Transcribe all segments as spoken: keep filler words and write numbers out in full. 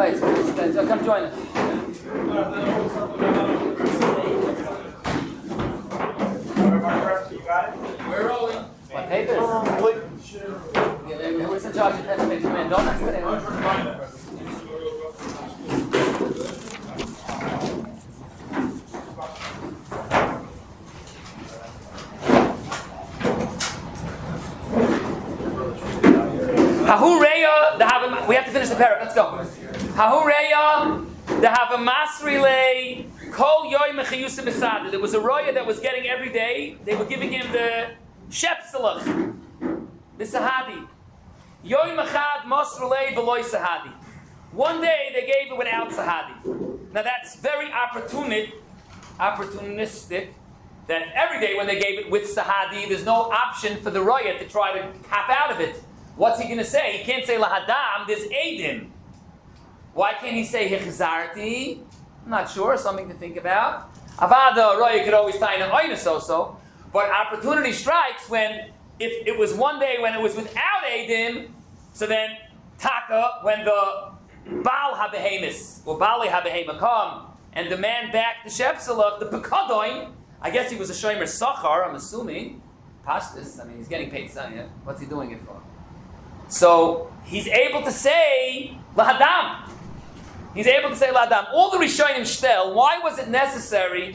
Right, so come join us. We're rolling. What papers? Yeah, who's in charge of pen papers? Man, don't ask today. Hahureya, the have we have to finish the paragraph. Let's go. Hahureya, the have a masrile, kol yoy mechiyusa besada. There was a roya that was getting every day. They were giving him the shepselach, the sahadi. Yoy mechad masrile veloy sahadi. One day they gave it without sahadi. Now that's very opportunistic. Opportunistic. That every day when they gave it with sahadi, there's no option for the roya to try to tap out of it. What's he going to say? He can't say lahadam, there's eidim. Why can't he say hichzarti? I'm not sure, something to think about. Avada, roya could always tie in an oinus also. But opportunity strikes when, if it was one day when it was without eidim, so then taka, when the Baal habehemis, or Bali habehema come, and demand back the shepselach, the pekadoin, I guess he was a shomer sachar, I'm assuming. Pastis, I mean, he's getting paid son, yeah? What's he doing it for? So, he's able to say, lahadam. He's able to say lahadam. All the Rishonim shtel, why was it necessary?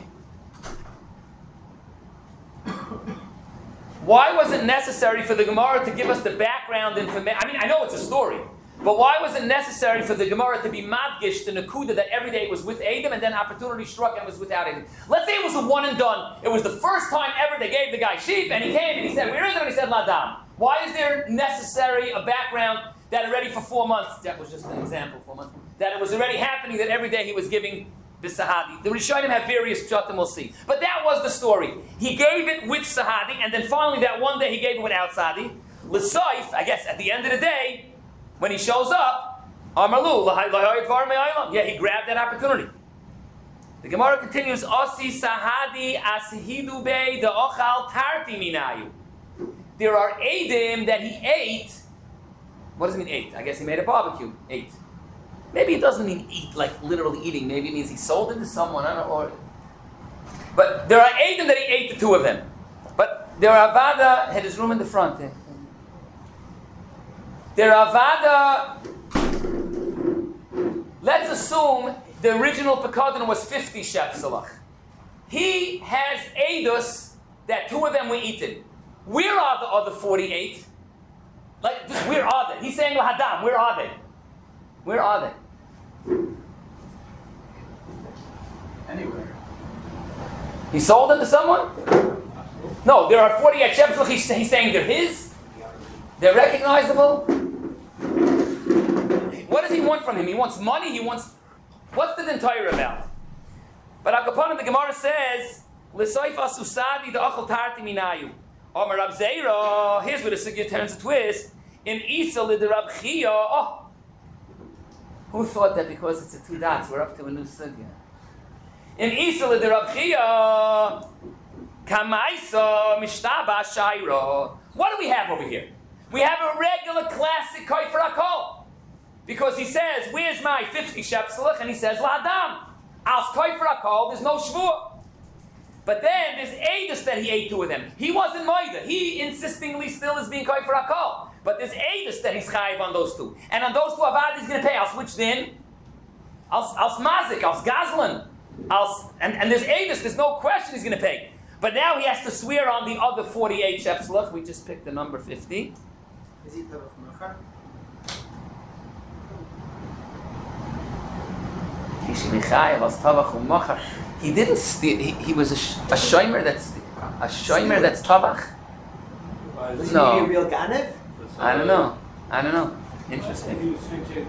Why was it necessary for the Gemara to give us the background information? I mean, I know it's a story. But why was it necessary for the Gemara to be madgish, the nakuda, that every day it was with Adam and then opportunity struck and it was without Adam? Let's say it was a one and done. It was the first time ever they gave the guy sheep and he came and he said, where is it? And he said, Ladam. Why is there necessary a background that already for four months, that was just an example, four months, that it was already happening that every day he was giving the Sahadi? The Rishonim have various pshatim, we'll see. But that was the story. He gave it with Sahadi and then finally that one day he gave it without Sahadi. L'soif, I guess at the end of the day, when he shows up, Amarlu, yeah, he grabbed that opportunity. The Gemara continues, Osi Sahadi Asihidu Bey the Ochal Tarti Minayu. There are Eidim that he ate. What does it mean ate? I guess he made a barbecue. Ate. Maybe it doesn't mean eat, like literally eating. Maybe it means he sold it to someone. I don't know. Or, but there are Eidim that he ate the two of them. But there are Avada had his room in the front. Eh? There are Avada. Let's assume the original Pekadon was fifty shepselach. He has Eidos that two of them were eaten. Where are the other forty-eight? Like, just where are they? He's saying Lahadam, where are they? Where are they? Anywhere. He sold them to someone? No, there are forty-eight shepselach. He's, he's saying they're his? They're recognizable? What does he want from him? He wants money? He wants... What's the entire about? But Akapan, the Gemara says, L'soif asusadi the achal tarti minayu. Omar Rab Zeira, here's where the sugya turns a twist. In Isa l'de Rab Chia, oh. Who thought that because it's a two dots, we're up to a new sugya? In Isa l'de Rab Chia, Kamaisa mishtaba shaira. What do we have over here? We have a regular classic koifer akol. Because he says, where's my fifty shepselach? And he says, La'adam. Al koifer akol, there's no shvur. But then there's Eidos that he ate two of them. He wasn't Moida. He insistingly still is being koifer akol. But there's Eidos that he's chayiv on those two. And on those two, Avad is going to pay. I'll switch in. Al Mazik, Al Gazlan. And, and there's Eidos, there's no question he's going to pay. But now he has to swear on the other forty-eight shepselach. We just picked the number fifty. Is he Tavach Machar? He didn't steal. He, he was a, sh- a shomer that's a shomer that's tavach. Was No. he a real Ganev? I don't know. I don't know. Interesting.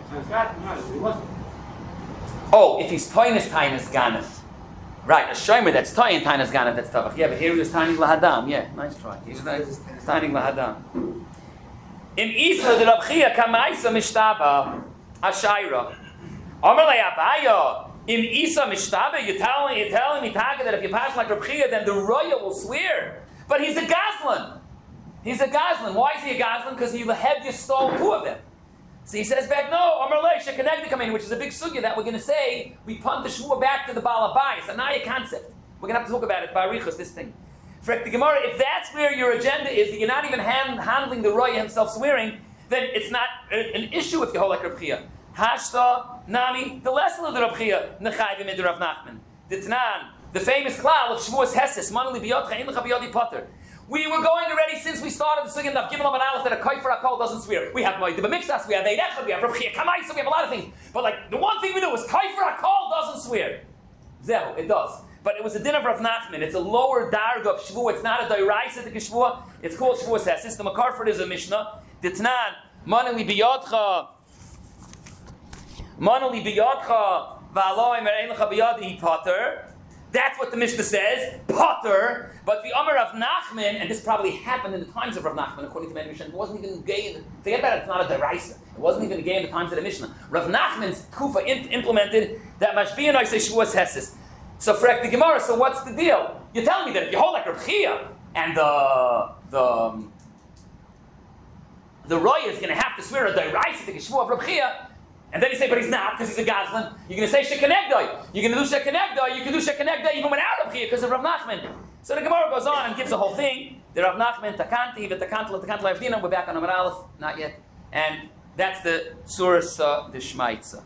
Oh, if he's toyin is tainas ganef. Right, a shomer that's toyin tainas ganef that's tavach. Yeah, but here he was taining lahadam. Yeah, nice try. He's taining lahadam. In Isa the Rab Chia kamaisa mishtaba ashayra. Amalei Abaya, in Isa Mishtabe, you're telling, you're telling me, Taka, that if you pass like Reb Chia, then the Roya will swear. But he's a Gazlan. He's a Gazlan. Why is he a Gazlan? Because he had you stole two of them. So he says back, no, Amar Lei, Shekanegdi come in, which is a big sugya that we're going to say, we punt the shvua back to the Baal Abayis, a Naya concept. We're going to have to talk about it, Barichos, this thing. For the Gemara, if that's where your agenda is, that you're not even hand, handling the Roya himself swearing, then it's not a, an issue if you hold like Rav Chia. Hashta, Nami, the lesson of the Rav Chia, Nechayv Mid Rav Nachman. The Tanan, the famous klal of Shavuos Heses, Manali Biyotcha, Ein Lecha Biyodi Potter. We were going already since we started the Sugya of Gimel Amar Aleph that a Kaifer HaKol doesn't swear. We have Moed B'Mixas, we have Eid Echad, we have Rav Chia Kamaisa, we have a lot of things. But like, the one thing we do is Kaifer HaKol doesn't swear. Zehu, it does. But it was a din of Rav Nachman. It's a lower darga of Shavuot. It's not a Dairaisa to Shavuot. It's called Shavuos Heses. The Makarford is a Mishnah. Ditnan, Manali Biyotcha, Manali Biyotcha, V'aloi Merein Lecha Biyadi Potter. That's what the Mishnah says, Potter. But the Amar of Nachman, and this probably happened in the times of Rav Nachman, according to many Mishnah, it wasn't even gay. In the, forget about it, it's not a deraisa. It wasn't even gay in the times of the Mishnah. Rav Nachman's kufa in, implemented that Mashbiyan I say Shavuos Heses. So for the Gemara, so what's the deal? You're telling me that if you hold like Rav Chia and the the um, the Roy is going to have to swear a deraisa to Shvuah of Rav Chia. And then you say, but he's not, because he's a Gazlan. You're going to say Shekanegdai. You're going to do Shekanegdai. You can do Shekanegdai even without Rav Chia because of Rav Nachman. So the Gemara goes on and gives the whole thing. The Rav Nachman, Takanti, V'Takanti, Takanti, Avdina. We're back on Amar Aleph. Not yet. And that's the Surah uh, the Shmaitza.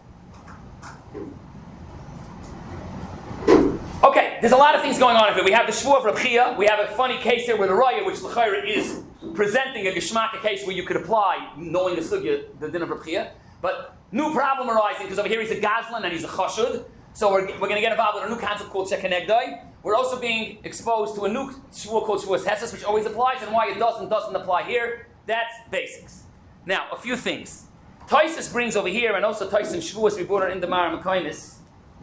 Okay, there's a lot of things going on here. We have the Shvuah of Rav Chia. We have a funny case here where the Raya, which L'chaira is presenting a Geshmaka case where you could apply, knowing the Sugya, the din of Rav Chia. But new problem arising because over here he's a Gazlan and he's a Chashud. So we're, we're going to get involved with a new concept called Shekanegdai. We're also being exposed to a new Shvuah called Shavuos Heses, which always applies, and why it doesn't doesn't apply here. That's basics. Now, a few things. Taisus brings over here, and also Taisus and Shavuos, we brought it in the Mara Mekaimis.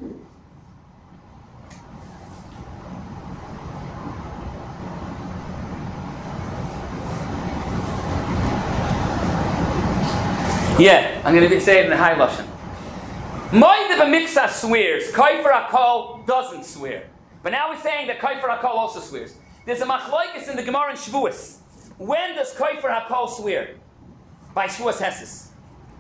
Yeah, I'm going to say it in the high Lashon. Moed B'Mixas swears. Kaifer HaKol doesn't swear. But now we're saying that Kaifer HaKol also swears. There's a machlokes in the Gemara in Shavuos. When does Kaifer HaKol swear? By Shavuos Heses.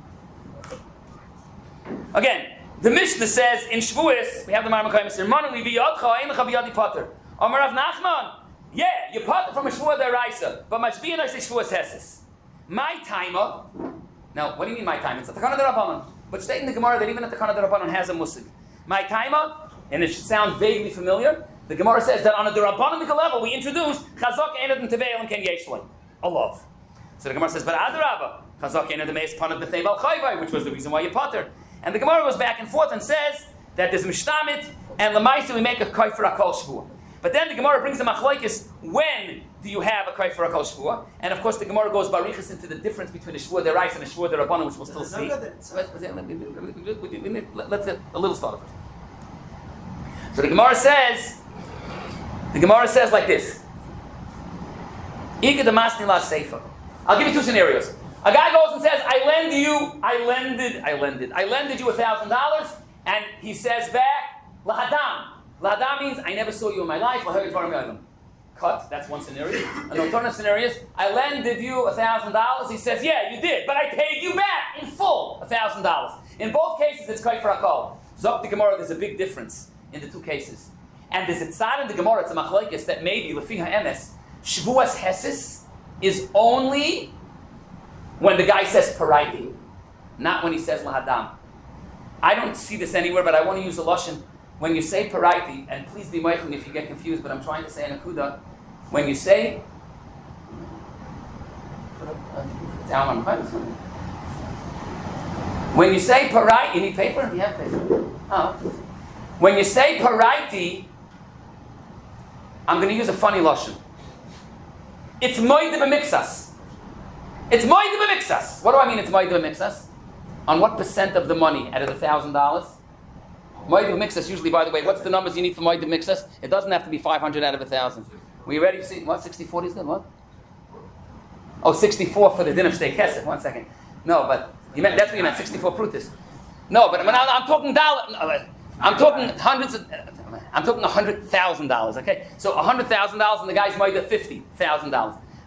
Again, the Mishnah says in Shavuos, we have the Mara Mekayim, Manali Biyotcha, Ein Lecha Biyadi Potter. Amar Rav Nachman, yeah, you potter from a Shavuah Deraisa, but Mashbiyan I say Shavuos Heses. My timer. Now, what do you mean my time? It's a Takana D'Rabbanan. But state in the Gemara that even a Takana D'Rabbanan has a musig. My timer, and it should sound vaguely familiar, the Gemara says that on a D'Rabbanic level, we introduce Chazak Einad and Tevei Elam Ken Yeshloi. A love. So the Gemara says, but Adarabba, Chazak Einad Meis Panav B'Thei Bal Chayvai, which was the reason why you potter. And the Gemara goes back and forth and says that there's Mishtamit, and Lamaisa we make a Kaifer HaKol Shvuah. But then the Gemara brings the machlokes, when do you have a Kaifer HaKol Shvuah? And of course the Gemara goes barichas into the difference between a Shvuah Derais and a Shvuah Derabbanan, which we'll still see. Let's get a little start of it. So the Gemara says, the Gemara says like this. I'll give you two scenarios. A guy goes and says, I lend you, I lended, I lended, I lended you a thousand dollars, and he says back, Lahadam. Lahadam means I never saw you in my life. Cut. That's one scenario. An alternative scenario is I lended you a thousand dollars. He says, yeah, you did, but I paid you back in full a thousand dollars. In both cases, it's Kaifer HaKol. Zok the Gemara, there's a big difference in the two cases. And there's a tzad in the Gemara, it's a machlokes that maybe Lefi ha'emes Shavuos Heses is only when the guy says paraiti, not when he says lahadam. I don't see this anywhere, but I want to use a lashon. When you say paraiti, and please be mindful if you get confused, but I'm trying to say an akuda. When you say, when you say paraiti, you need paper? You have paper. Oh. When you say paraiti, I'm going to use a funny lashon. It's moed b'mixas. It's moed b'mixas. What do I mean? It's moed b'mixas. On what percent of the money out of the thousand dollars? Moed b'mixas. Usually, by the way, what's the numbers you need for moed b'mixas? It doesn't have to be five hundred out of a thousand. We ready to see what sixty forty is good? What? Oh, sixty-four for the din of shtei kesef. One second. No, but you meant that's what you meant. sixty-four prutis. No, but when I'm, I'm talking dollar. No, I'm talking hundreds of. I'm talking a hundred thousand dollars. Okay, so a hundred thousand dollars, and the guy's moed fifty thousand dollars.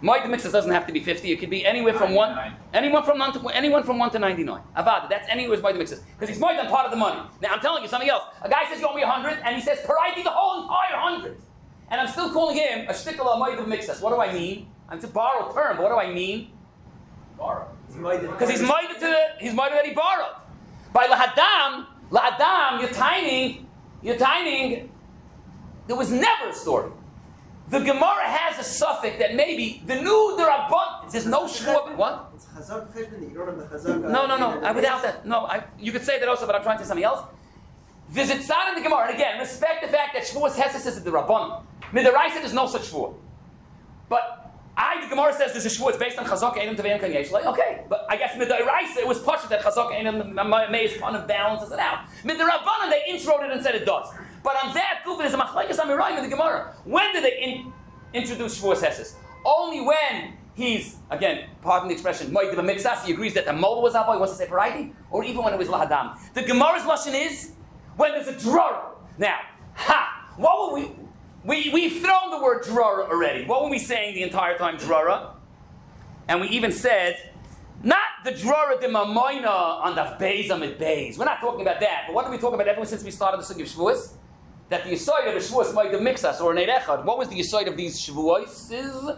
Moed mixas doesn't have to be fifty. It could be anywhere from one, anyone from one to anyone from one to ninety-nine. Avada. That's anywhere moed mixas because he's moed on part of the money. Now I'm telling you something else. A guy says you owe me a hundred, and he says paraiti the whole entire hundred, and I'm still calling him a shtickle moed mixas. What do I mean? It's a borrowed term, but what do I mean? Borrow. Because he's moed to the, he's moed that he borrowed. By lahadam, lahadam, you're timing, you're timing. There was never a story. The Gemara has a suffix that maybe the new the Rabbon. There's no shvua. What? It's chazak cheshbon that you don't have the chazak. No, no, no. I, without that, no. I, you could say that also, but I'm trying to say something else. There's a tzad in the Gemara, and again, respect the fact that shvuas hesed is the Rabbon. Midaraisa, there's no such shvua. But I, the Gemara says there's a shvua. It's based on chazak einim teveim kan yesh. Like, okay, but I guess midaraisa it was pushed that chazak einim meis kind of balances it out. Midarabbanan they introed it and said it does. But on that, Kufa, there's a machlekes amirayim in the Gemara. When did they in, introduce shvuas hesed? Only when he's, again, pardon the expression, moed b'mixas, he agrees that the mold was avoid, he wants to say paraiti, or even when it was lahadam. The Gemara's lashon is when there's a drara. Now, ha, what were we, we, we've thrown the word drara already. What were we saying the entire time, drara? And we even said, not the drara de mamoina on the beis amid beis. We're not talking about that. But what did we talk about ever since we started the sugi of shvuas? That the yisoid of a shvuas moed b'mixas or an echad. What was the yisoid of these shvuas? Is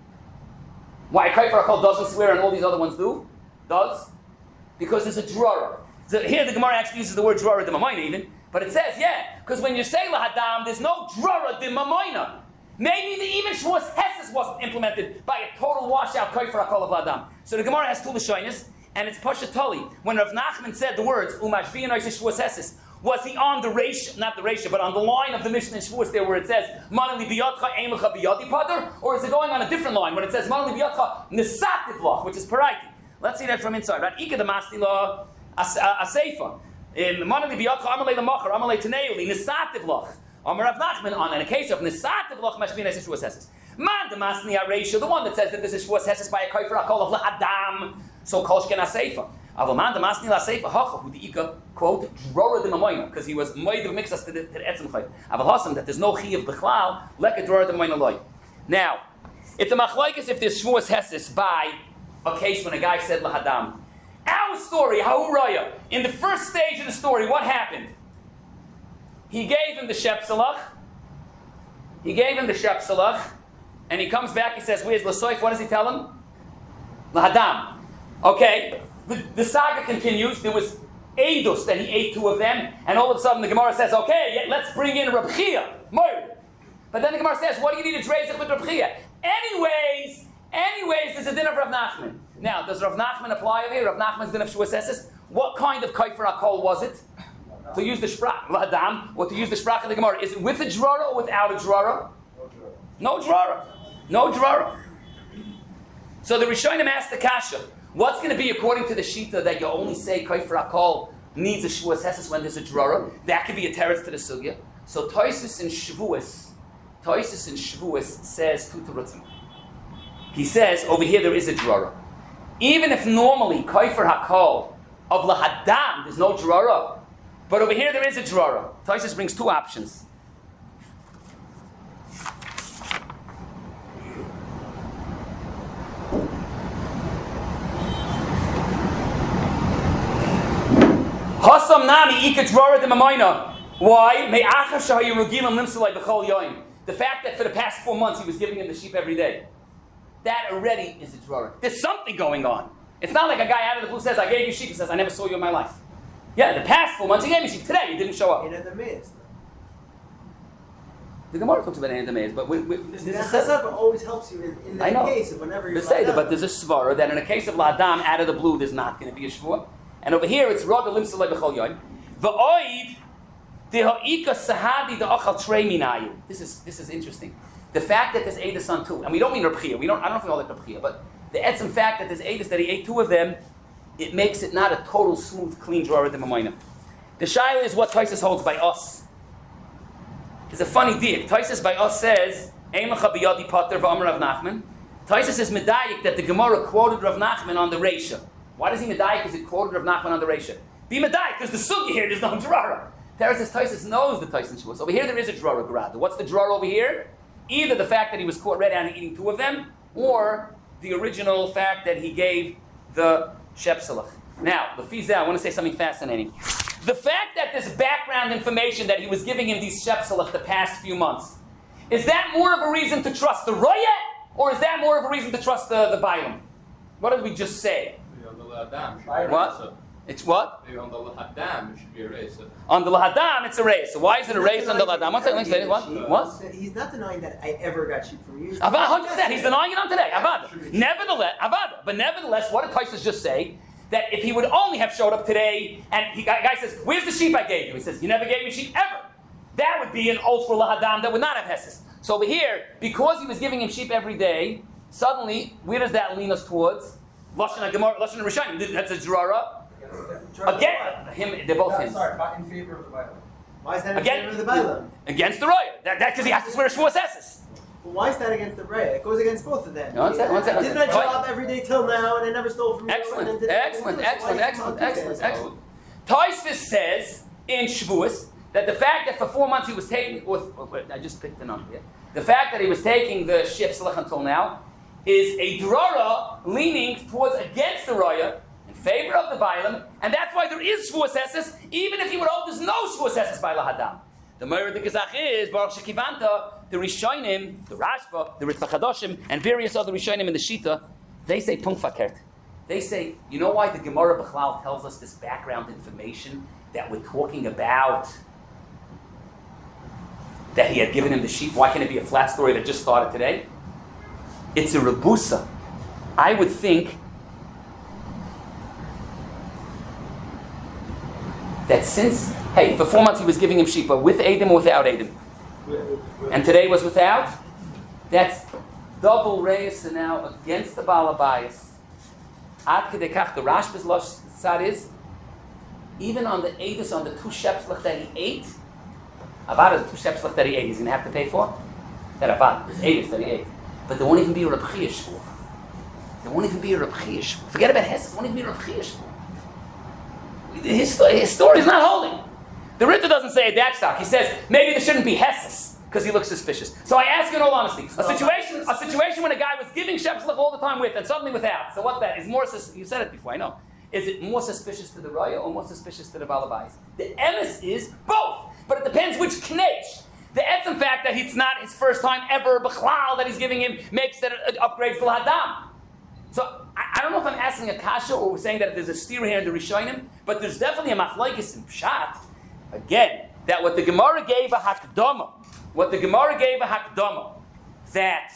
why Kaifer Akol doesn't swear and all these other ones do? Does? Because there's a drara. So here the Gemara actually uses the word drara de mamoina even, but it says, yeah, because when you say lahadam, there's no drara de mamoina. Maybe the even shvuas hesed wasn't implemented by a total washout Kaifer Akol of lahadam. So the Gemara has two lashonos, and it's Pasha Tali. When Rav Nachman said the words umashbiyan oisei shvuas hesed, was he on the ratio, not the ratio, but on the line of the Mishnah in Shavuos there where it says Manali biyadcha eimcha biyadi pater, or is it going on a different line when it says Manali biyadcha nesativ lach, which is paraiti? Let's see that from inside. Right? Ika the mastila aseifa in Manali biyadcha amalei lamacher amalei taneuli nesativ lach. Amar Rav Nachman on in a case of nesativ lach mashbina is Shavuos hesed. Man the masni ratio, the one that says that this is Shavuos hesed by a kaifer akol of lahadam, so kolshken aseifa. Avaman the masni la seifa hacha who the ika quote drora de mamoina because he was moed mixas to the to the etzem chayv. Aval hasam that there's no chi of bechlal like a drora de mamoina loy. Now, it's a machlokes if there's shvuas hesed by a case when a guy said lahadam. Our story, Ha'u Raya, in the first stage of the story, what happened? He gave him the shepsalach. He gave him the shepsalach, and he comes back. He says, "Where's Lasoif?" What does he tell him? Lahadam. Okay. The, the saga continues. There was Eidos that he ate two of them, and all of a sudden the Gemara says, okay, let's bring in Reb Chia. But then the Gemara says, what do you need to raise it with Reb Chia? Anyways, anyways, there's a din of Rav Nachman. Now, does Rav Nachman apply over here? Rav Nachman's din of Shavuos hesed? What kind of kaifer akol was it? To use the sprach, lahadam, or to use the sprach of the Gemara. Is it with a drara or without a drara? No drara. No drara. So the Rishonim asked the kasha, what's going to be according to the Shita that you only say Kaifer Akol needs a Shavuos hesed when there's a drara? That could be a teretz to the sugya. So Toisus in Shavuos, Toisus in Shavuos says two terutzim. He says over here there is a drara. Even if normally Kaifer Hakol of lahadam there's no drara, but over here there is a drara. Toisus brings two options. Hasam nami ika drara de mamoina. Why? Me'achar shahayu regilam limsalei b'chol yoyim. The fact that for the past four months he was giving him the sheep every day. That already is a drara. There's something going on. It's not like a guy out of the blue says, I gave you sheep, and says, I never saw you in my life. Yeah, the past four months he gave me sheep. Today you didn't show up. In the maze. The Gemara talks about in the maze, but we, we, The chazak always helps you in, in I that know. case of whenever you're Say that, lahadam. but there's a svara that in a case of ladam out of the blue there's not going to be a shvua. And over here it's rod limsalei b'chol yoyim. V'oid de'ha'ika sahadi de'achal trei minayu. This is this is interesting. The fact that there's edus on two, and we don't mean Reb Chia. We don't. I don't know if we call it Reb Chia, but the etzem fact that there's edus that he ate two of them, it makes it not a total smooth, clean drawer of the mamoina. The shaila is what Taisus holds by us. It's a funny diak. Taisus by us says Eimacha biyadi pater v'amar Rav Nachman. Taisus is medayik that the Gemara quoted Rav Nachman on the Reisha. Why does he medayik? Because he quoted Rav Nachman on the Reisha. Be medayik because the sugi here there's no drara. Teres says Taisus knows the Taisus Shavuos. Over here there is a drara grad. What's the drara over here? Either the fact that he was caught red-handed eating two of them, or the original fact that he gave the Shepselach. Now, the Fizah, I want to say something fascinating. The fact that this background information that he was giving him these Shepselach the past few months, is that more of a reason to trust the Roya, or is that more of a reason to trust the, the Bailam? What did we just say? What? It's what? On the Lahadam, it should be a race. On the Lahadam, it's a race. So why is it a race on the Lahadam? One second, let me say what? What? He's not denying that I ever got sheep from you. Avad, one hundred percent. He's denying it on today. Avad. Nevertheless, Avad. But nevertheless, what did Taisus just say? That if he would only have showed up today, and the guy says, "Where's the sheep I gave you?" He says, "You never gave me sheep ever." That would be an oath for Lahadam that would not have Hesses. So over here, because he was giving him sheep every day, suddenly, where does that lean us towards? Lashon HaGemara, Lashon HaRishayim. That's a Drara. Again, him, they're both him. Sorry, not in favor of the Bible. Why is that in Again, favor of the Bailam? Against the Roya. That because he has to swear Shavuos Esses. Well, why is that against the Raya? It goes against both of them. One second, one second, Didn't one I second. show up every day till now, and I never stole from you? Excellent, and then excellent, did I- excellent, Why is it excellent, on excellent, Tuesdays? excellent. Taisvis says in Shavuos that the fact that for four months he was taking, or, or, I just picked the number here, the fact that he was taking the Shef Selech until now is a drara leaning towards against the Raya, in favor of the Bailam, and that's why there is Shavuos Esses, even if you would hope there's no Shavuos Esses by Lahadam. The Meir the Gezach is, Baruch Shekivanta, the Rishonim, the Rashba, the Ritva Chadoshim, and various other Rishonim in the Shita, they say Punkt Fakert. They say, you know why the Gemara Bechlal tells us this background information that we're talking about? That he had given him the sheep. Why can't it be a flat story that just started today? It's a rebusa. I would think that since, hey, for four months he was giving him sheep, but with Adam or without Adam? And today was without? That's double reis and now against the Balabayas. Ad kedekach, the Rashba's losh tzad is, even on the Adus, on the two shepslach that he ate, Avad, the two shepslach that he ate, he's going to have to pay for? That Avad, the Adus that he ate. But there won't even be a Reb Chia shvur. There won't even be a Reb Chia shvur. Forget about Hesed, there won't even be a Reb Chia shvur. His, his story is not holding. The Ritter doesn't say a dat stock. He says, maybe there shouldn't be Hesses, because he looks suspicious. So I ask you in all honesty, a situation a situation when a guy was giving Shepslach all the time with, and suddenly without. So what's that? Is more sus- you said it before, I know. Is it more suspicious to the Raya or more suspicious to the Balabais? The emes is both, but it depends which knech. The etzem fact that it's not his first time ever, Bechlal, that he's giving him, makes that it upgrades the Hadam. So I, I don't know if I'm asking a kasha or we're saying that there's a steer here in the Rishonim, but there's definitely a machlokes in Pshat. Again, that what the Gemara gave a hakdama, what the Gemara gave a hakdama, that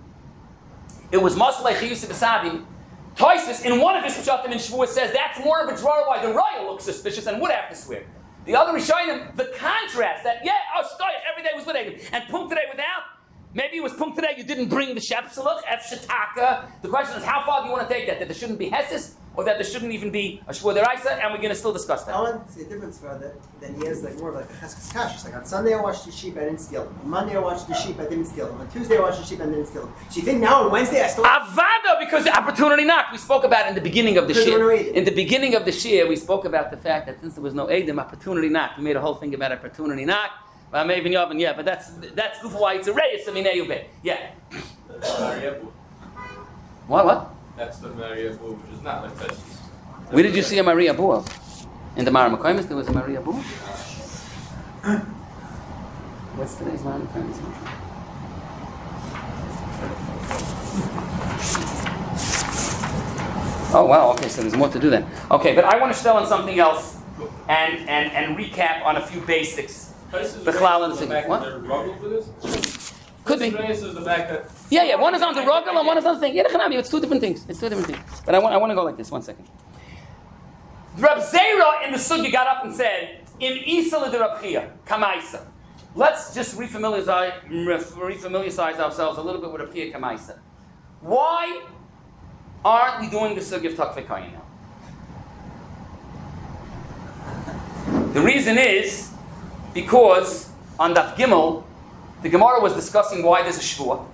it was maslei chiyus b'sadim. Toisus in one of his pshatim in Shavuot says that's more of a draw why the Raya looks suspicious and would have to swear. The other Rishonim, the contrast that yeah, oh shtoyach every day was with Adam and punk today without. Maybe it was punk today you didn't bring the shepselach ef shataka. The question is how far do you want to take that? That there shouldn't be Hesses or that there shouldn't even be a Shvur Deraisa, and we're going to still discuss that. I want to see a difference for that. Then he has like more of like a cheskes kash. It's like on Sunday I watched the sheep, I didn't steal them. On Monday I watched the sheep, I didn't steal them. On Tuesday I watched the sheep, I didn't steal them. So you think now on Wednesday I stole them? Avada, because the opportunity knocked. We spoke about it in the beginning of the Because there shir. were no Eidim. In the beginning of the shir, we spoke about the fact that since there was no Eidim, opportunity knocked. We made a whole thing about opportunity knocked. Well, maybe Yavin, yeah, but that's that's why it's a reyes. I mean, yeah. Mariabu. What? What? That's the Mariabu, which is not like this. Where did you see a Maria Bua? In the Mara Makoimis, there was a Maria Bua. What's today's Mara Makoimis? Oh wow. Okay, so there's more to do then. Okay, but I want to stay on something else and and and recap on a few basics. The Bechlal and the what? Could be. Yeah, yeah. One is on the rogel and one is on the thing. Yeah, it's two different things. It's two different things. But I want I want to go like this. One second. Reb Zera in the Sugya got up and said, "In Isa le Reb Chia, Kamaisa." Let's just refamiliarize, refamiliarize ourselves a little bit with Reb Chia Kamaisa. Why aren't we doing the Sugya of Takvei Kayin now? The reason is because on Daf Gimel, the Gemara was discussing why there's a Shvua.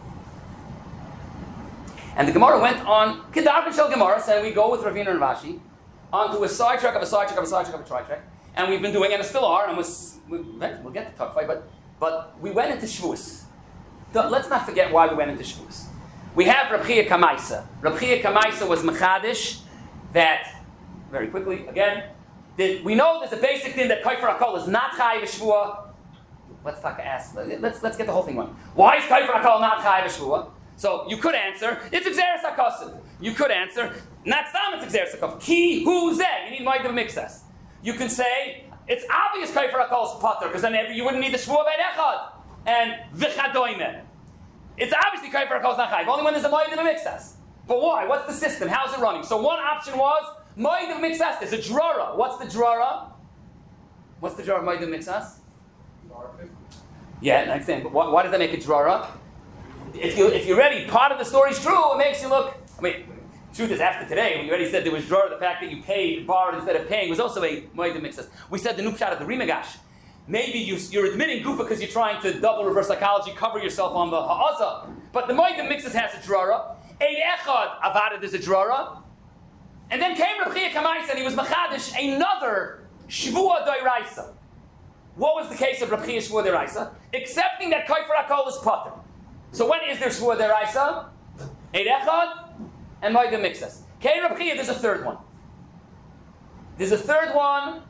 And the Gemara went on Kedarvin Shel Gemara, saying we go with Ravina and Rashi, onto a sidetrack of a sidetrack of a sidetrack of a sidetrack. And we've been doing, and still are, and we'll, we'll get to Takvai, but, but we went into Shvuas. Let's not forget why we went into Shvuas. We have Reb Chia Kamaisa. Reb Chia Kamaisa was Mechadish that, very quickly, again, that we know there's a basic thing that Kaifer HaKol is not Chayiv Shvua. Let's talk ask. Let's let's get the whole thing going. Why is Kaifer HaKol not Chayiv Shvua? So you could answer, it's Exeris HaKosiv. You could answer, not Stam, it's Exeris HaKosiv. Ki hu zeh. You need Moedim Mixas. You can say, it's obvious Kaifer HaKol is Potter, because then you wouldn't need the Shvua Veit Echad. And V'chadoime. It's obviously Kaifer HaKol is not Chayiv, only when there's a Moedim Mixas. But why? What's the system? How's it running? So one option was, Moedim Mixas. There's a Drora. What's the Drora? What's the Drora of Moedim Mixas? Yeah, I understand. But why, why does that make a Drora? If, you, if you're ready, part of the story is true, it makes you look... I mean, the truth is, after today, when you already said there was Drora, the fact that you paid, borrowed instead of paying, was also a Moedim Mixas. We said the Nupshat of the Rimagash. Maybe you, you're admitting Gufa because you're trying to double reverse psychology, cover yourself on the Ha'aza. But the Moedim Mixas has a Drora. Ein Echad Avada, there's a Drora. And then came Reb Chia Kamaisa, and he was Machadish, another Shvua Doiraisa. What was the case of Reb Chia Shvua Doiraisa? Accepting that Kaifer HaKol is Potter. So when is there Shvua Doiraisa? Ein Echad and Moedim Mixas. Okay, Reb Chia, there's a third one. There's a third one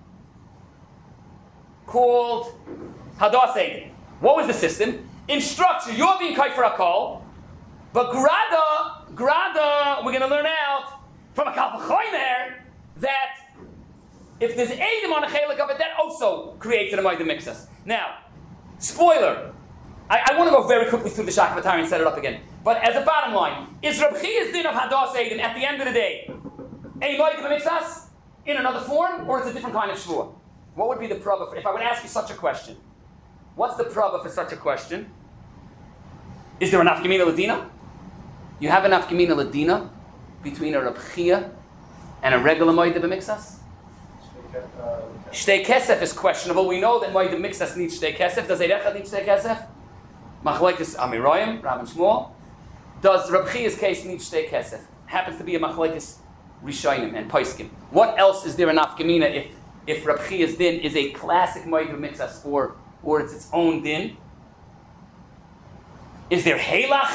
called Hadas Eidin. What was the system? In structure, you're being Kaifer HaKol, but Grada, Grada, we're going to learn out from a Kal V'chomer that if there's Eidim on a chelik of it, that also creates an Moedim Mixas. Now, spoiler, I, I want to go very quickly through the Shakavatari and set it up again. But as a bottom line, is Reb Chia's din of Hadas Eidim at the end of the day a Moedim Mixas in another form, or it's a different kind of Shvua? What would be the prabha? If I would ask you such a question, what's the prabha for such a question? Is there an Afkamina Ladina? You have an Afkamina Ladina between a Reb Chia and a regular Moedim Mixas? Shtei Kesef is questionable. We know that Moedim Mixas needs Shtei Kesef. Does Eid Echad need Shtei Kesef? Machlekes Amirayim, Rav and Shmuel. Does Reb Chia's case need Shtei Kesef? Happens to be a Machlekes Rishonim and Paiskim. What else is there in Afkamina if if Reb Chia's din is a classic Moedim Mixas or or it's its own din? Is there Halach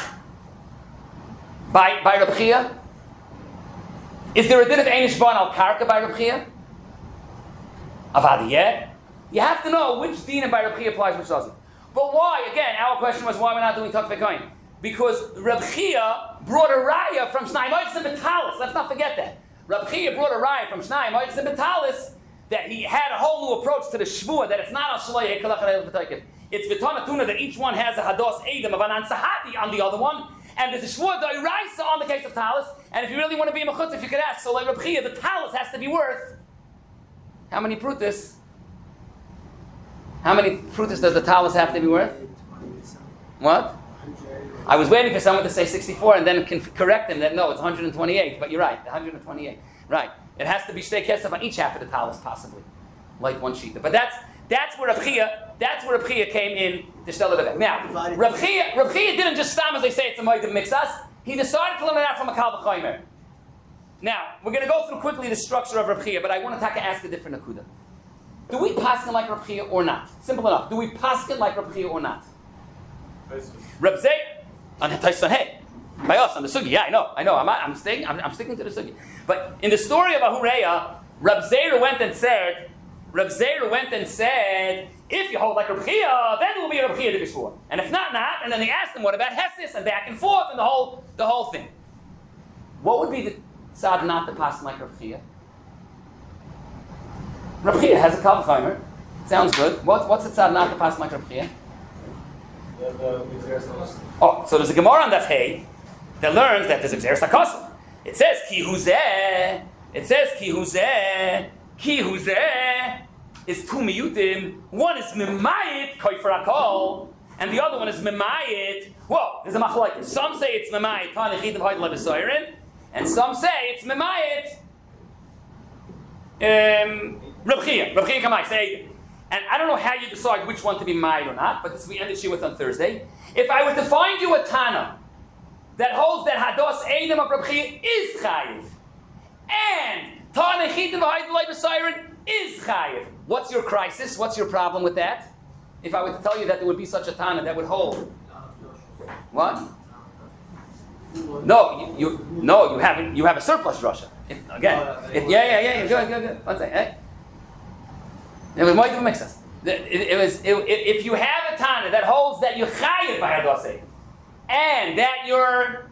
by by Reb Chia? Is there a din of Einish Ban al Karka by Reb Chia? Avadiyeh? You have to know which din by Reb Chia applies, which doesn't. But why? Again, our question was why we're not doing Takfei Kohen. Because Reb Chia brought a raya from Shnai Moedim Betalis. Let's not forget that. Reb Chia brought a raya from Shnai Moedim Betalis that he had a whole new approach to the Shvua, that it's not al Shalei Hekalach Harei V'Taykev. It's V'tana Tuna, that each one has a Hadas Eidim of an Ansahati on the other one. And there's a Shvua Doiraisa on the case of Talis. And if you really want to be a Mechutz, if you could ask, so like Reb Chia, the Talis has to be worth how many prutas? How many prutas does the Talis have to be worth? What? I was waiting for someone to say sixty-four and then can correct him that no, it's one hundred twenty-eight. But you're right, one hundred twenty-eight. Right. It has to be Shtei Kesef on each half of the Talis, possibly, like one sheet. But that's that's where Reb Chia, that's where Reb Chia came in to Shtela Devek. Now, Reb Chia, Reb Chia didn't just stam as they say it's a Moedim Mixas. He decided to learn it out from a Kal V'chomer. Now, we're going to go through quickly the structure of Reb Chia, but I want to ask a different Nakuda. Do we paskin like Reb Chia or not? Simple enough. Do we paskin like Reb Chia or not? Reb Zay, on Taisan Hey, by us on the sugi. Yeah, I know, I know. I'm, I'm sticking. I'm, I'm sticking to the sugi. But in the story of Ahureya, Reb Zayra went and said, Reb Zayra went and said, if you hold like Reb Chia, then it will be a Reb Chia to Geshua. And if not, not. And then they asked him, what about Hesis and back and forth and the whole, the whole thing. What would be the tzad not to pass like Reb Chia? Reb Chia has a Kal V'chomer. Sounds good. What, what's the tzad not to pass like Reb Chia? Oh, so there's a Gemara on Daf Hey that learns that there's Exeris HaKosiv. It says Ki hu zeh. It says Ki hu zeh. Ki hu zeh is two miyutim. One is Mimayit Kaifer HaKol, and the other one is Mimayit. Whoa, there's a machlokes. Some say it's Mimayit Tanichidim Hayd Lebesoirin, and some say it's Mimayit um, Reb Chia. Reb Chia Kamai say. And I don't know how you decide which one to be made or not, but this we ended with on Thursday. If I were to find you a Tana that holds that Hadas Eidim of Reb Chia is Chayiv, and Tana Chitim V'Haydulay B'Siren is Chayiv, what's your crisis? What's your problem with that? If I were to tell you that there would be such a Tana that would hold. What? No, you, you no, you have you have a surplus Russia. If, again, if, yeah, yeah, yeah, yeah, good, good, good. One second. Hey. It was more makes sense. It, it was it, it, if you have a Tana that holds that you chayiv by hadasei, and that you're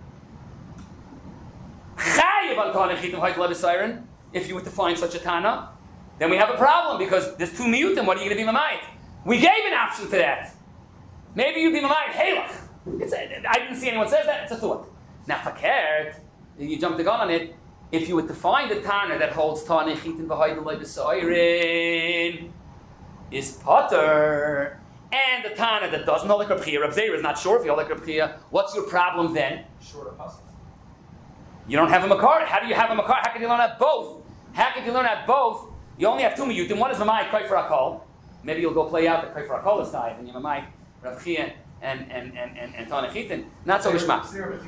chayiv on Tana chitim ha'ikla b'siren, if you were to find such a Tana, then we have a problem because there's two miyutim. What are you going to be mamayit? We gave an option for that. Maybe you'd be mamayit halach. It's a, I didn't see anyone says that. It's a thought. Now fakert, you jumped the gun on it. If you were to find a Tana that holds Tana chitim v'ha'ikla b'siren is potter, and the Tana that doesn't hold like Reb Chia, Reb Zeir is not sure if you hold like Reb Chia, what's your problem then? Short of hustle. You don't have a makar. How do you have a makar? How can you learn at both? How can you learn at both? You only have two miyutim. One is Mamai Kai for Akol. Maybe you'll go play out the Kai for Akol this time, and you Mamai Reb Chia and and and and, and Tana chitim. Not so gishmak.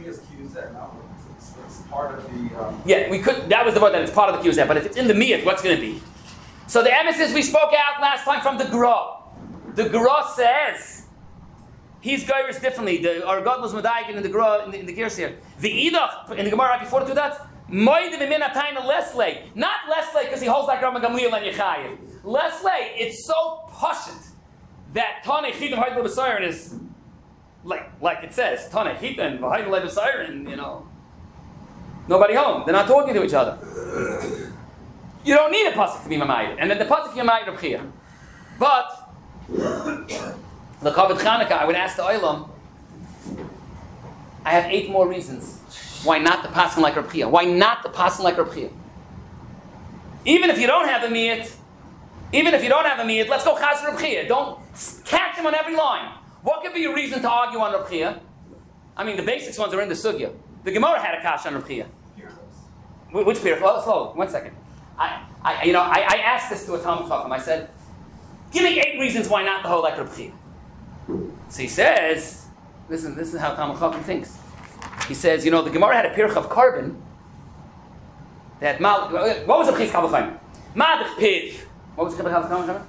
It's part of the. Um, yeah, we could. That was the word that it's part of the Q Z. But if it's in the miyut, what's going to be? So the emissaries we spoke out last time from the Gra. The Gra says he's goyers differently. The our God was medayik in the Gra in the, in the gears here. The idach in the Gemara right before the two dots. Moide b'mina taina lesley, not lesley because he holds like Rambam Gamliel and Yechayev. Lesley, it's so pashut that Tana chitim ha'ikla b'siren is like like it says Tana chitim ha'ikla b'siren. You know, nobody home. They're not talking to each other. You don't need a pasuk to be mamayit, and then the pasuk you're mamayit Reb Chia. But the Kavod Chanukah, I would ask the Olam. I have eight more reasons why not the pasuk like Reb Chia. Why not the pasuk like Reb Chia? Even if you don't have a miyat, even if you don't have a miyat, let's go chaz Reb Chia. Don't catch him on every line. What could be a reason to argue on Reb Chia? I mean, the basics ones are in the sugya. The Gemara had a kash on Reb Chia. Which period? Well, slow. One second. I, I, you know, I, I asked this to a Talmud Chacham. I said, "Give me eight reasons why not the whole like Reb Chia." So he says, "Listen, this is how Talmud Chacham thinks." He says, "You know, the Gemara had a pirch of carbon that mal. What was Reb Chia's kavachayim? Madich piv. What was the kavachayim?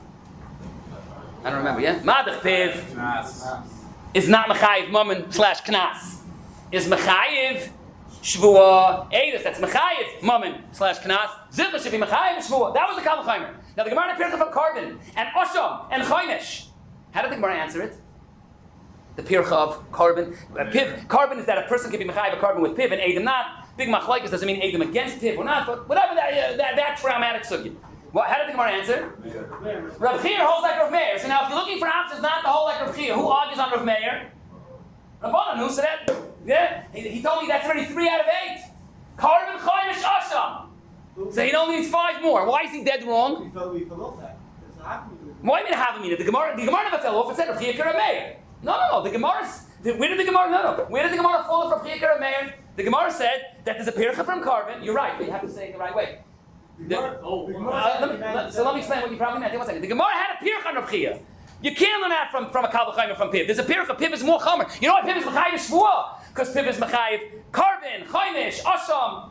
I don't remember. Yeah, madich piv is not mechayiv mammon slash knas. Is mechayiv." Shvua Eidus, that's Mechayiv, Mammon slash Knas. Zilcha should be Mechayiv Shvua. That was the Kal Chaimer. Now the Gemara appears from carbon and Osham and Chaimish. How did the Gemara answer it? The Pircha of carbon. Uh, piv. Carbon is that a person can be Mechayiv a carbon with Piv and Eidim not. Big Machlaikas doesn't mean Eidim against Piv or not, but whatever that, uh, that, that traumatic sugya. Well, how did the Gemara answer? Rav Chia holds like Rav Meir. So now if you're looking for answers not the whole like Rav Chia, who argues on Rav Meir? Rabbanan, who said that? Yeah, he, he told me that's already three out of eight. Carbon, Chaimish, Asham. So he only needs five more. Why is he dead wrong? We fell, we fell off that. Why did it have a meaning? The Gemara, the Gemara never fell off. It said Rav Chia Karameir. No, no, no. The Gemara's. The, where did the Gemara? No, no. Where did the Gemara fall off Rav Chia Karameir? The Gemara said that there's a pircha from carbon. You're right, but you have to say it the right way. The, oh, uh, let me, let, so let me explain what you probably meant. Take one second. The Gemara had a pircha on Rav Chia. You can't learn that from, from a Kal V'Chaimer from Piv. There's a pircha. Piv is more chomer. You know why Piv is Mechayiv Shvua? Because Piv is Mechayiv carbon, Chaimish, Asham.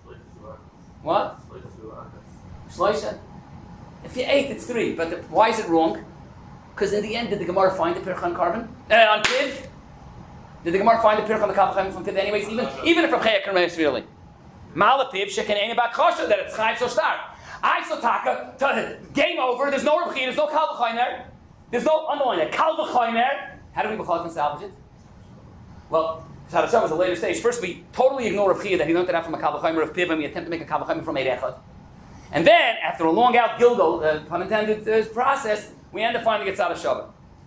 What? Shloisha. If you eight, it's three. But the, why is it wrong? Because in the end, did the Gemara find the pircha on carbon? Uh, on Piv? Did the Gemara find the pircha on the Kal V'Chaimer from Piv anyways? Even, even if Rav Chia Karameir really. Mala Piv, Sheken Ein Bak Chosha, that it's Chayiv so stark. I so taka, game over, there's no Rav Chia, there's no Kal V'Chaimer. There's no underline it. Kal V'Chaimer. How do we b'chal and salvage it? Well, Tzadasham was a later stage. First, we totally ignore Rav Chia that he learned it out from a Kal V'Chaimer of Piv, and we attempt to make a Kal V'Chaimer from Eid Echad. And then, after a long out Gilgal, uh, pun intended, uh, process, we end up finding it Tzadasham.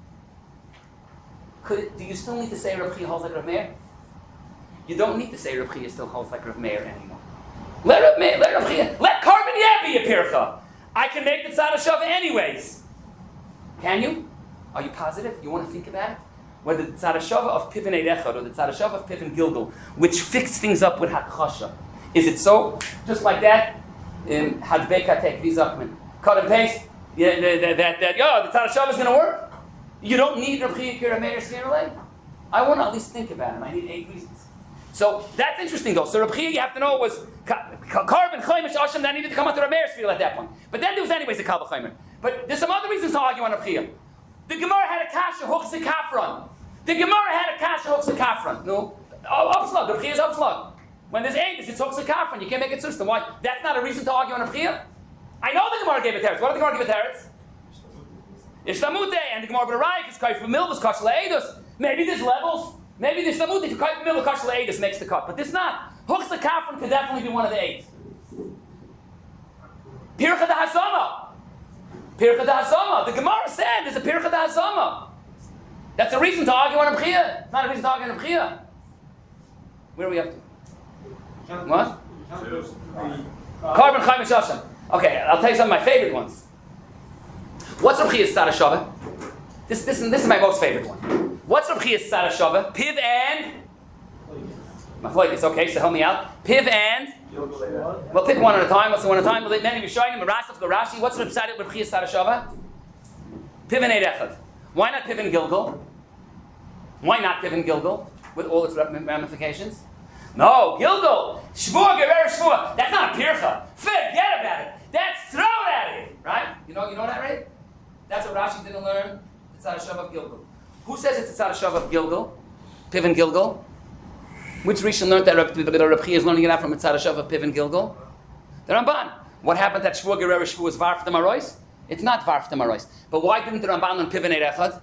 Could do you still need to say Rav Chia holds like Rav Meir? You don't need to say Rav Chia still holds like Rav Meir anymore. Let Rav Meir, let Rav Chia, let carbon yeah be a pircha. I can make the Tzadasham anyways. Can you? Are you positive? You want to think about it? Whether the Tzadashava of Piv and Eid Echad or the Tzadashava of Piv and Gilgal, which fixed things up with Hakchasha. Is it so? Just like that? Hadbeka tek vizakman. Cut and paste? Yeah, that, that, that, yo, the Tzadashava is going to work? You don't need Rav Chia Karameir Sviralei? I want to at least think about it. I need eight reasons. So that's interesting though. So Rav Chia, you have to know, was carbon, Chaimish, Asham, that needed to come out to Rav Meir Sviralei at that point. But then there was anyways a Kal V'Chaimer. But there's some other reasons to argue on Rav Chia. The Gemara had a kasha hooks a kafran. The Gemara had a kasha hooks a kafran. No, Oh, upslug. The B'chia is upslug. When there's eight, it's talks a kafran. You can't make it sustain. Why? That's not a reason to argue on a B'chia. I know the Gemara gave it teretz. What did the Gemara give it teretz? Ishtamute, and the Gemara b'Rayik is kaif milvus kashla eidus. Maybe there's levels. Maybe there's Ishtamute for kaif milvus kashla eidus makes the cut, but this not. Hooks the kafran could definitely be one of the eight. Pircha da Hazama. Pircha da Hazama. The Gemara said there's a Pircha da Hazama. That's a reason to argue on a B'chia. It's not a reason to argue on a B'chia. Where are we up to? What? Carbon Chaim Shashem. Okay, I'll tell you some of my favorite ones. What's Rav Chiya's Tzad HaShavah? This, this, this is my most favorite one. What's Rav Chiya's Tzad HaShavah? Piv and... Machlokes, okay, so help me out. Piv and... Well, pick one at a time. What's the one at a time? Well, many Rishonim, Rashi, go Rashi. What's Rav Chiya's Tzad HaShavah? Piv and Eid Echad. Why not Piv and Gilgal? Why not Piv and Gilgal? With all its ramifications? No, Gilgal. Shvur, Gerer, Shvur. That's not a pircha. Forget about it. That's throw it at it. Right? You know, you know that, right? That's what Rashi didn't learn. It's Tzad HaShavah of Gilgal. Who says it's a Tzad HaShavah of Gilgal? Piv and Gilgal? Which Rishon learned that Reb Chiya is learning it out from a Tzad HaShavah of Piv and Gilgal? The Ramban. What happened that Shvur, Gerer, Shvur was Varf Damarois? It's not Varf Damarois. But why didn't the Ramban learn Piv and Eid Echad?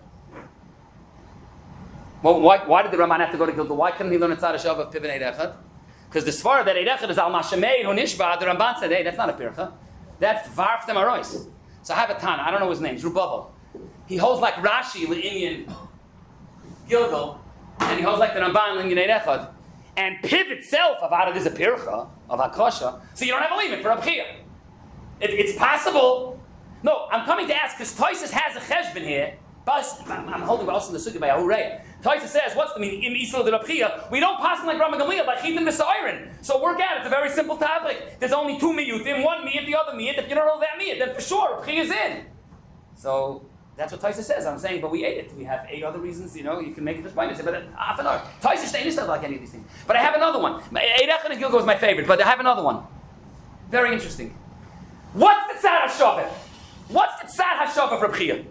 Well, why, why did the Ramban have to go to Gilgal? Why couldn't he learn a Tzad HaShavah of Piv and Eid Echad? Because the Svar that Eid Echad is Al Mashameid Hu Nishba, the Ramban said, hey, that's not a Pircha. That's Varf Damarois. So I have a Tana, I don't know his name, Zerubbabel. He holds like Rashi, Le'inyan Gilgal, and he holds like the Ramban, Le'inyan Eid Echad. And Piv itself, Avada, is a Pircha, of Akosha, so you don't have a limit for a B'chia. It, it's possible. No, I'm coming to ask, because Toysis has a cheshbon here, but I'm holding Ba'os in the Sukkah by Ahurei. Toysis says, what's the meaning? In Yisrael de Rabchia, we don't pass like Rama Gamliel, like Chitim V'Sa'orin. So work out, it's a very simple topic. There's only two miyutim, one miyut, the other miyut. If you don't know that miyut, then for sure, Rabchia is in. So that's what Toysis says. I'm saying, but we ate it. We have eight other reasons, you know, you can make it this way. But uh, half an hour. Toysis ain't not like any of these things. But I have another one. Eid Echad and Gilgal is my favorite, but I have another one. Very interesting. What's the Tzad HaShavah? What's the Tzad HaShavah of Rabchia?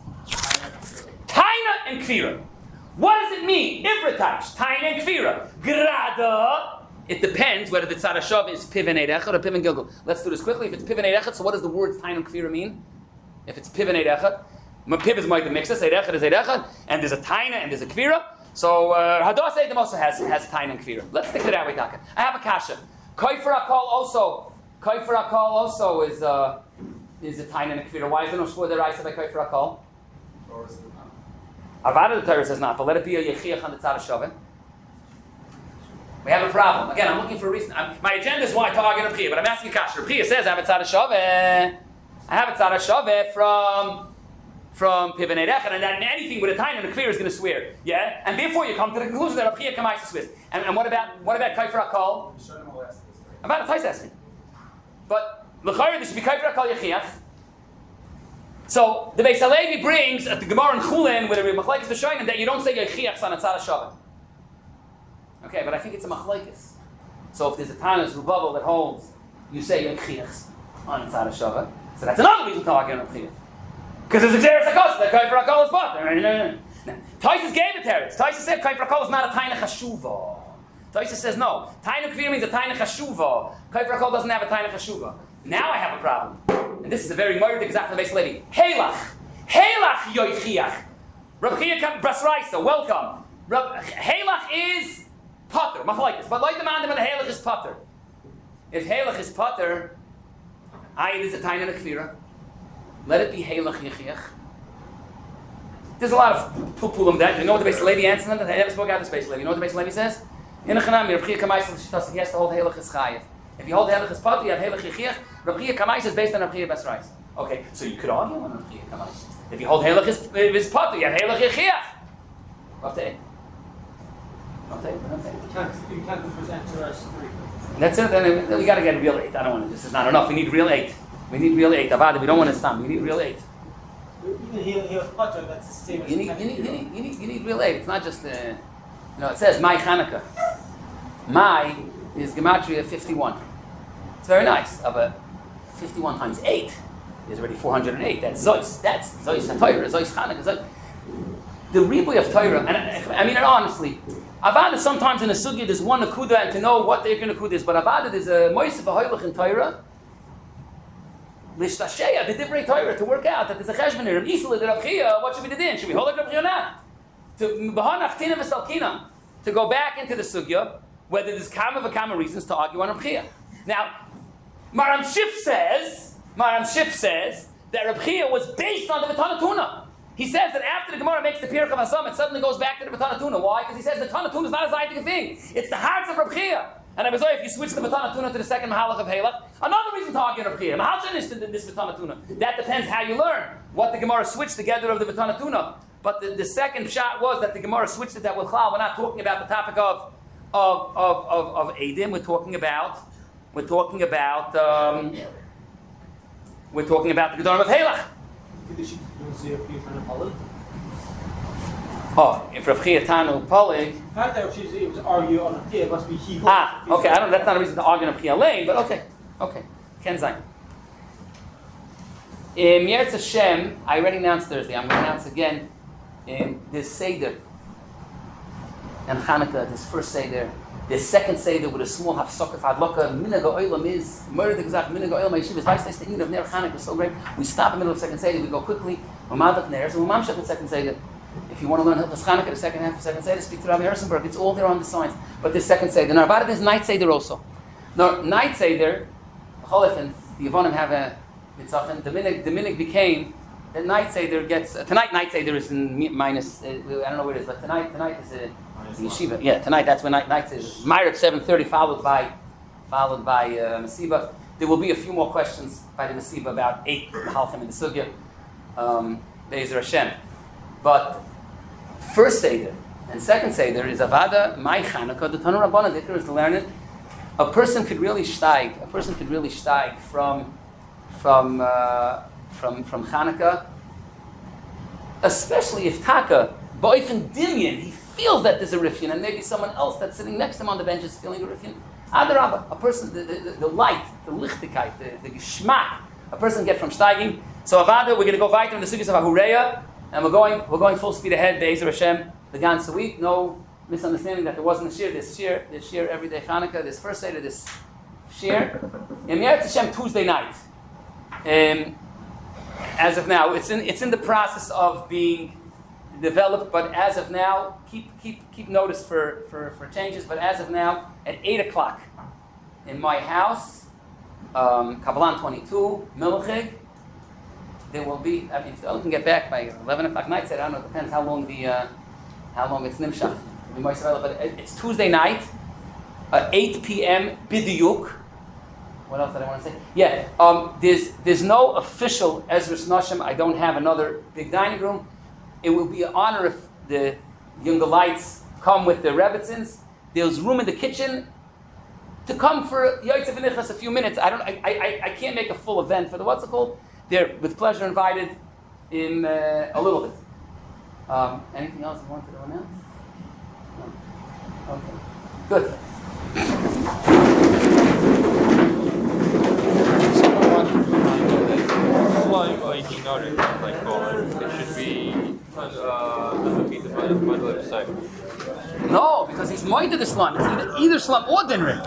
Taina and Kfira. What does it mean? Ivratash, Taina and Kfira. Grada. It depends whether the Tzad HaShavah is Piv and Eid Echad or Piv and Gilgal. Let's do this quickly. If it's Piv and Eid Echad, so what does the word Taina and Kfira mean? If it's Piv and Eid Echad, Piv is like the mixus, Eid Echad is Eid Echad, and there's a Taina and there's a Kfira. So uh, Hadas Eidem also has, has Taina and Kfira. Let's stick to that way, Taka. I have a kasha. Koifer Akal also. Koifer Akal also is uh, is a Taina and a Kfira. Why is there no Shvur Deraisa by Koifer Akal? Avada the Torah says not, but let it be a Yechiach on the Tzad HaShavah. We have a problem. Again, I'm looking for a reason. I'm, my agenda is why I talk about Rabchia, but I'm asking Kasha. Rabchia says I have a Tzad HaShavah. I have a Tzad HaShavah from from Piv and Eid Echad, and that anything with a Taina and a Kfira is going to swear. Yeah, and therefore you come to the conclusion that Rabchia Kamais is with. And, and what about what about Koifer Akal? About a Tais asking. But l'chayr, this should be Koifer Akal Yechiach. So the Beis Halevi brings at the Gemara in Chulin with a machlekes v'shonim that you don't say Yechiach on a Tzad HaShavah. Okay, but I think it's a machlekes. So if there's a Taina Zerubbabel that holds, you say Yechiach on a Tzad HaShavah. So that's another reason to argue on Rabchia. Because it's a Xeris HaKos, that Koifer Akal is butter. Toysis gave it teretz. Toysis said Koifer Akal is not a Taina Chashuva. Toysis says no. Taina Kfir means a Taina Chashuva. Koifer Akal doesn't have a Taina Chashuva. Now I have a problem. And this is a very murder exactly the Beis Levi. Heilach. Heilach Yoichiach. Reb Chia Brasraisa, welcome. Reb, Heilach is Potter, Machlokes. But like the man, the Heilach is Potter. If Heilach is Potter, I is a Taina Kfira. Let it be Heilach Yechiach. There's a lot of poo-poo on that. You know what the Beis Levi answers them? I never spoke out of this Beis Levi. You know what the Beis Levi says? In a Chanami, Reb Chia Kamais L'Shittas, he has to hold Heilach is Chayev. If you hold Heilach is Potter, you have Heilach Yechiach. Reb Chia Kamais is based on Reb Chia Basrais. Okay, so you could argue on Reb Chia Kamais. If you hold Heilach is, is Potter, you have Heilach Yechiach. Up to eight. Up to eight. Up to eight. You can't, you can't present to us three. That's it. Then we got to get a real eight. I don't want to. This is not enough. We need real eight. We need real eight. Avada. We don't want to stop. We need real eight. Even here, here with Potter, that's the same as You need, you need, you need, you need, you need real eight. It's not just, uh, you know, it says Mai Chanukah. Mai is gematria fifty-one. It's very nice. But fifty-one times eight is already four hundred eight. That's Zois. That's Zois HaTorah. Zois Chanukah. Zois. The ribuy of Torah, and I, I mean it honestly, Avada sometimes in a sugya there's one nakuda and to know what the ikar nakuda is, but avada there's a moisef ahoylach in Torah. Lishtashaya, the different Torah to work out that there's a cheshbon here. Isla the Rabchia, what should be the din? Should we hold like Rabchia or not? To b'hanach tina v'salkina, to go back into the sugya whether there's kama v'kama reasons to argue on Rabchia. Now, Maram Shif says, Maram Shif says that Rabchia was based on the V'tana Tuna. He says that after the Gemara makes the Pirkei Hasam, it suddenly goes back to the V'tana Tuna. Why? Because he says the V'tana Tuna is not a zaydik thing. It's the hearts of Rabchia. And I was like, if you switch the V'tana Tuna to the second Mahalach of Halach, another reason to argue Rabchia. Mahal is this V'tana Tuna. That depends how you learn what the Gemara switched together of the V'tana Tuna. But the, the second shot was that the Gemara switched it that with Chlal. We're not talking about the topic of of of of, of Eidim. We're talking about we're talking about um, we're talking about the Gedolim of Halach. Oh, if Rav Chia Tanu Polig. The fact that she's able to argue on a Chia must be he. Ah, okay. I don't. That's not a reason to argue on a Chia Lane, but okay, okay. Ken Zayin. In Yeretz Hashem, I already announced Thursday. I'm going to announce again. In this Seder and Hanukkah, this first Seder, this second Seder with a small hafsokah hadlaka. Minhag ha'olam is murder gezach. Minhag ha'olam yeshiva is vice the of Ner Hanukkah is so great. We stop in the middle of second Seder. We go quickly. Umadak Ner. So Umam Shech second Seder. If you want to learn Hilchas Hanukkah, the second half of second Seder, speak to Rabbi Harrisonberg. It's all there on the signs. But this second Seder. Now, about it is night Seder also. Now, night Seder, Cholif the Yevonim have a mitzvah. The minig, the minig became that night Seder gets uh, tonight. Night Seder is in mi- minus. Uh, I don't know where it is, but tonight, tonight is a yeshiva. Yeah, tonight that's when night night Seder. Ma'ariv seven thirty, followed by, followed by uh, Masiba. There will be a few more questions by the Masiba about eight halachim in the sugya. Um, Be'ezer Hashem, but first Seder and second Seder is Avada, my Chanukah, the Tanu Rabbana, the Ikar is to learn it. A person could really steig, a person could really steig from, from, uh, from, from Chanukah, especially if Taka, Bo'ifin Dillion, he feels that there's a Rifyan, and maybe someone else that's sitting next to him on the bench is feeling a Rifyan. Adarabba, a person, the, the, the light, the lichtigkeit, the, the geschmack, a person get from steiging. So Avada, we're going to go weiter in the Sugyas of Ahureya, and we're going we're going full speed ahead, Be'ezer Hashem, the ganze week. No misunderstanding that there wasn't a shir, this shir, this shir every day Chanukah, this first Seder, this shir. In Yeretz Hashem, Tuesday night. Um, as of now, it's in it's in the process of being developed, but as of now, keep keep keep notice for, for, for changes, but as of now, at eight o'clock in my house, um, Kabbalan twenty-two, Milchig, there will be, I mean, if I can get back by eleven o'clock night, I don't know, it depends how long the, uh, how long it's Nimshach. But it's Tuesday night, uh, eight p.m. Bidiyuk. What else did I want to say? Yeah, um, there's there's no official Ezras Nashim. I don't have another big dining room. It will be an honor if the younger lights come with the Rebbitzins. There's room in the kitchen to come for Yotzei V'Nichas a few minutes. I don't, I, I, I can't make a full event for the what's it called. They're with pleasure invited in uh, a little bit. Um, anything else you wanted to announce? No? Okay. Good. Flying by ignoring, as I call it, it should be uh, doesn't meet the my website. No, because he's moided the slum. It's either, either slum or dinner.